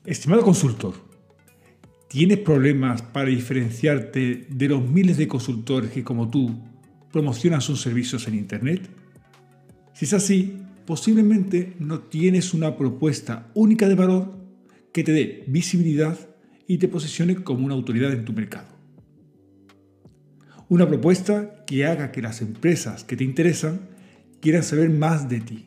Estimado consultor, ¿tienes problemas para diferenciarte de los miles de consultores que, como tú, promocionan sus servicios en Internet? Si es así, posiblemente no tienes una propuesta única de valor que te dé visibilidad y te posicione como una autoridad en tu mercado. Una propuesta que haga que las empresas que te interesan quieran saber más de ti.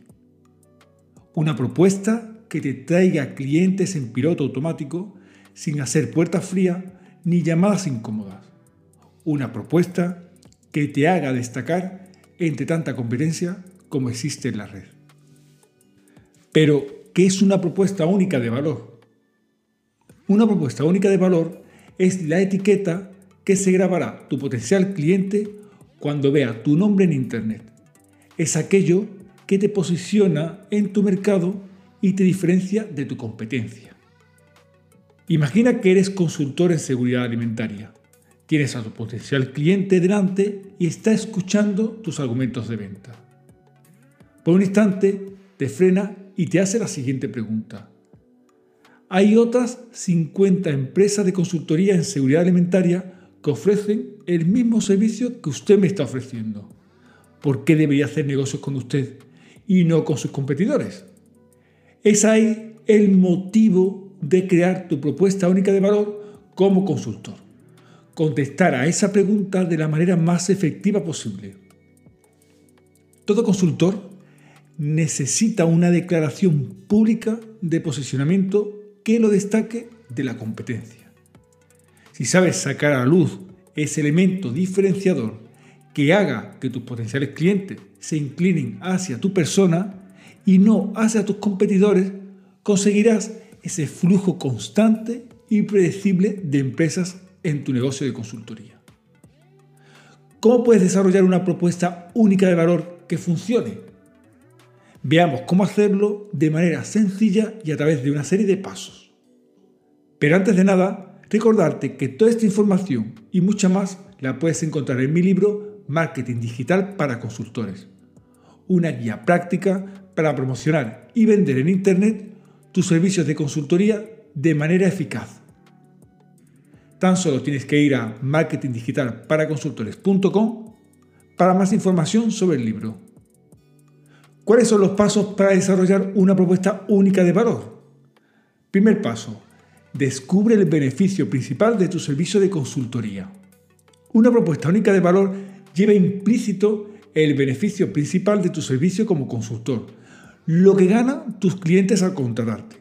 Una propuesta que te traiga clientes en piloto automático sin hacer puertas frías ni llamadas incómodas. Una propuesta que te haga destacar entre tanta competencia como existe en la red. Pero, ¿qué es una propuesta única de valor? Una propuesta única de valor es la etiqueta que se grabará tu potencial cliente cuando vea tu nombre en Internet. Es aquello que te posiciona en tu mercado y te diferencia de tu competencia. Imagina que eres consultor en seguridad alimentaria. Tienes a tu potencial cliente delante y está escuchando tus argumentos de venta. Por un instante te frena y te hace la siguiente pregunta. Hay otras 50 empresas de consultoría en seguridad alimentaria que ofrecen el mismo servicio que usted me está ofreciendo. ¿Por qué debería hacer negocios con usted y no con sus competidores? Es ahí el motivo de crear tu propuesta única de valor como consultor. Contestar a esa pregunta de la manera más efectiva posible. Todo consultor necesita una declaración pública de posicionamiento que lo destaque de la competencia. Si sabes sacar a la luz ese elemento diferenciador que haga que tus potenciales clientes se inclinen hacia tu persona y no hacia tus competidores, conseguirás ese flujo constante y predecible de empresas en tu negocio de consultoría. ¿Cómo puedes desarrollar una propuesta única de valor que funcione? Veamos cómo hacerlo de manera sencilla y a través de una serie de pasos. Pero antes de nada, recordarte que toda esta información y mucha más la puedes encontrar en mi libro Marketing Digital para Consultores, una guía práctica para promocionar y vender en Internet tus servicios de consultoría de manera eficaz. Tan solo tienes que ir a marketingdigitalparaconsultores.com para más información sobre el libro. ¿Cuáles son los pasos para desarrollar una propuesta única de valor? Primer paso. Descubre el beneficio principal de tu servicio de consultoría. Una propuesta única de valor lleva implícito el beneficio principal de tu servicio como consultor, lo que ganan tus clientes al contratarte.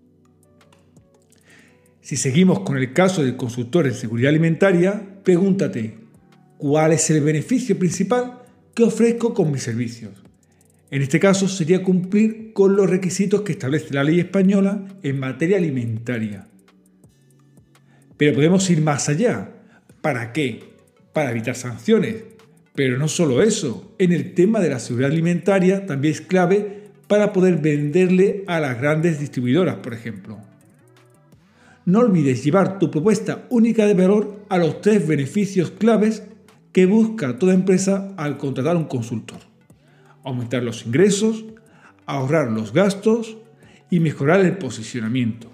Si seguimos con el caso del consultor en seguridad alimentaria, pregúntate, ¿cuál es el beneficio principal que ofrezco con mis servicios? En este caso sería cumplir con los requisitos que establece la ley española en materia alimentaria. Pero podemos ir más allá. ¿Para qué? Para evitar sanciones. Pero no solo eso. En el tema de la seguridad alimentaria también es clave para poder venderle a las grandes distribuidoras, por ejemplo. No olvides llevar tu propuesta única de valor a los 3 beneficios claves que busca toda empresa al contratar a un consultor. Aumentar los ingresos, ahorrar los gastos y mejorar el posicionamiento.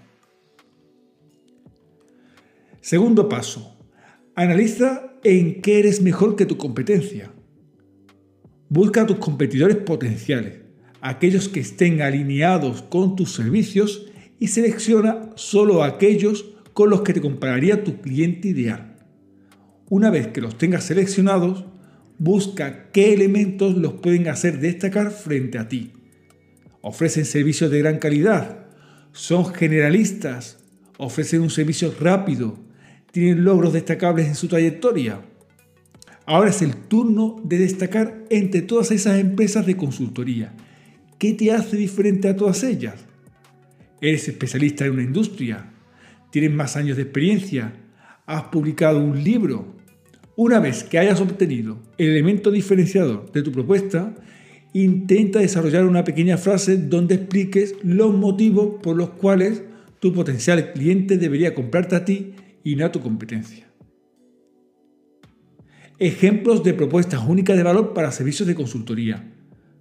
Segundo paso. Analiza en qué eres mejor que tu competencia. Busca a tus competidores potenciales, aquellos que estén alineados con tus servicios y selecciona solo aquellos con los que te compararía tu cliente ideal. Una vez que los tengas seleccionados, busca qué elementos los pueden hacer destacar frente a ti. Ofrecen servicios de gran calidad, son generalistas, ofrecen un servicio rápido, tienen logros destacables en su trayectoria. Ahora es el turno de destacar entre todas esas empresas de consultoría. ¿Qué te hace diferente a todas ellas? ¿Eres especialista en una industria? ¿Tienes más años de experiencia? ¿Has publicado un libro? Una vez que hayas obtenido el elemento diferenciador de tu propuesta, intenta desarrollar una pequeña frase donde expliques los motivos por los cuales tu potencial cliente debería comprarte a ti y no a tu competencia. Ejemplos de propuestas únicas de valor para servicios de consultoría.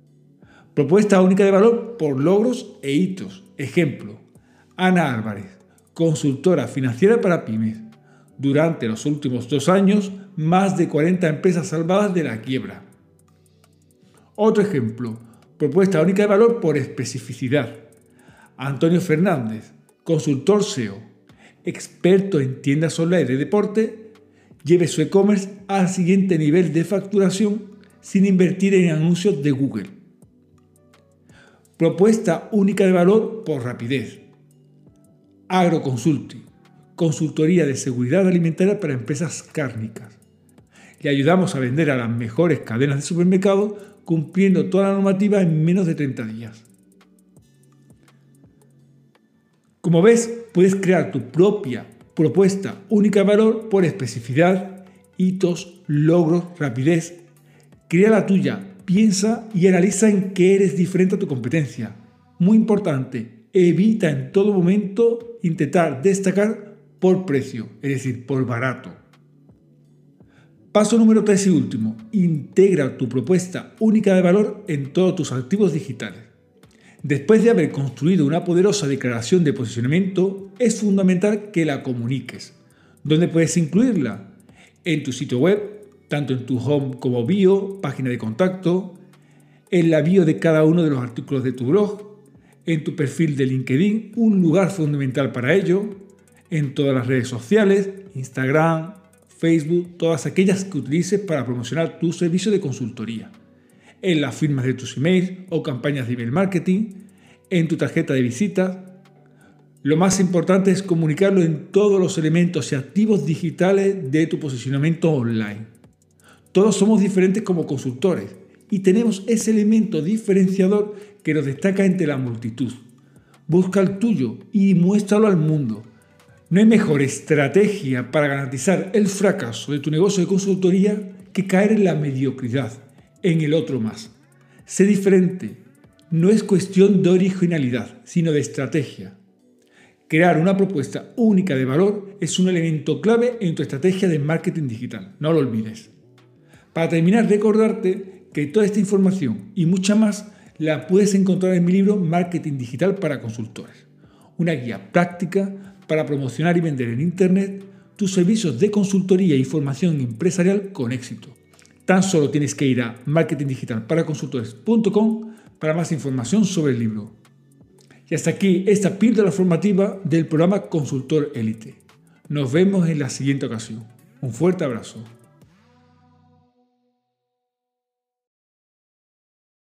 Propuesta única de valor por logros e hitos. Ejemplo, Ana Álvarez, consultora financiera para pymes. Durante los últimos 2 años, más de 40 empresas salvadas de la quiebra. Otro ejemplo, propuesta única de valor por especificidad. Antonio Fernández, consultor SEO, experto en tiendas online de deporte, lleve su e-commerce al siguiente nivel de facturación sin invertir en anuncios de Google. Propuesta única de valor por rapidez. Agroconsulting, consultoría de seguridad alimentaria para empresas cárnicas. Le ayudamos a vender a las mejores cadenas de supermercados cumpliendo toda la normativa en menos de 30 días. Como ves, puedes crear tu propia propuesta única de valor por especificidad, hitos, logros, rapidez. Crea la tuya, piensa y analiza en qué eres diferente a tu competencia. Muy importante, evita en todo momento intentar destacar por precio, es decir, por barato. Paso número 3 y último, integra tu propuesta única de valor en todos tus activos digitales. Después de haber construido una poderosa declaración de posicionamiento, es fundamental que la comuniques. ¿Dónde puedes incluirla? En tu sitio web, tanto en tu home como bio, página de contacto, en la bio de cada uno de los artículos de tu blog, en tu perfil de LinkedIn, un lugar fundamental para ello, en todas las redes sociales, Instagram, Facebook, todas aquellas que utilices para promocionar tu servicio de consultoría, en las firmas de tus emails o campañas de email marketing, en tu tarjeta de visitas. Lo más importante es comunicarlo en todos los elementos y activos digitales de tu posicionamiento online. Todos somos diferentes como consultores y tenemos ese elemento diferenciador que nos destaca entre la multitud. Busca el tuyo y muéstralo al mundo. No hay mejor estrategia para garantizar el fracaso de tu negocio de consultoría que caer en la mediocridad, en el otro más. Sé diferente. No es cuestión de originalidad, sino de estrategia. Crear una propuesta única de valor es un elemento clave en tu estrategia de marketing digital. No lo olvides. Para terminar, recordarte que toda esta información y mucha más la puedes encontrar en mi libro Marketing Digital para Consultores. Una guía práctica para promocionar y vender en Internet tus servicios de consultoría y formación empresarial con éxito. Tan solo tienes que ir a marketingdigitalparaconsultores.com para más información sobre el libro. Y hasta aquí esta píldora formativa del programa Consultor Élite. Nos vemos en la siguiente ocasión. Un fuerte abrazo.